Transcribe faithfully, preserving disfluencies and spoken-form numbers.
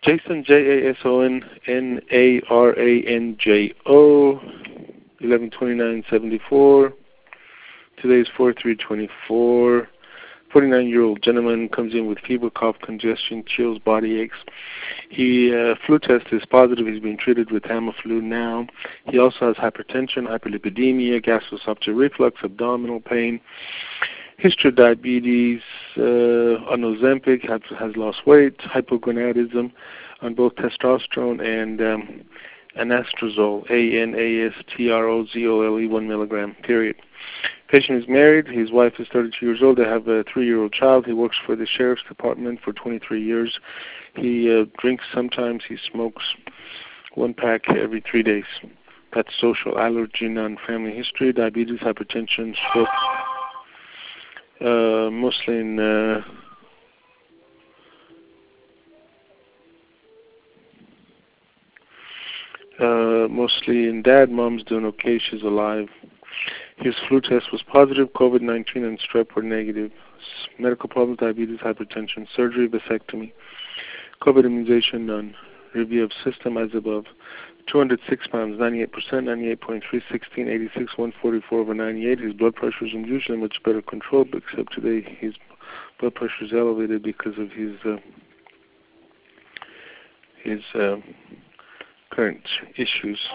Jason, J A S O N N A R A N J O, eleven twenty-nine seventy-four. Today is four three twenty-four. forty-nine-year-old gentleman comes in with fever, cough, congestion, chills, body aches. He uh, flu test is positive. He's being treated with Tamiflu now. He also has hypertension, hyperlipidemia, gastroesophageal reflux, abdominal pain, history of diabetes, uh, on Ozempic, has, has lost weight, hypogonadism on both testosterone and um, anastrozole, A N A S T R O Z O L E, one milligram, period. Patient is married. His wife is thirty-two years old. They have a three-year-old child. He works for the Sheriff's Department for twenty-three years. He uh, drinks sometimes. He smokes one pack every three days. That's social, allergy, non-family history, diabetes, hypertension, stroke, uh, mostly in uh, uh, mostly in dad. Mom's doing okay. She's alive. His flu test was positive. COVID nineteen and strep were negative. Medical problems, diabetes, hypertension, surgery, vasectomy. COVID immunization, none. Review of system as above. two hundred six pounds, ninety-eight percent, ninety-eight point three, sixteen, eighty-six, one forty-four over ninety-eight. His blood pressure is usually much better controlled, but except today his blood pressure is elevated because of his uh, his uh, current issues.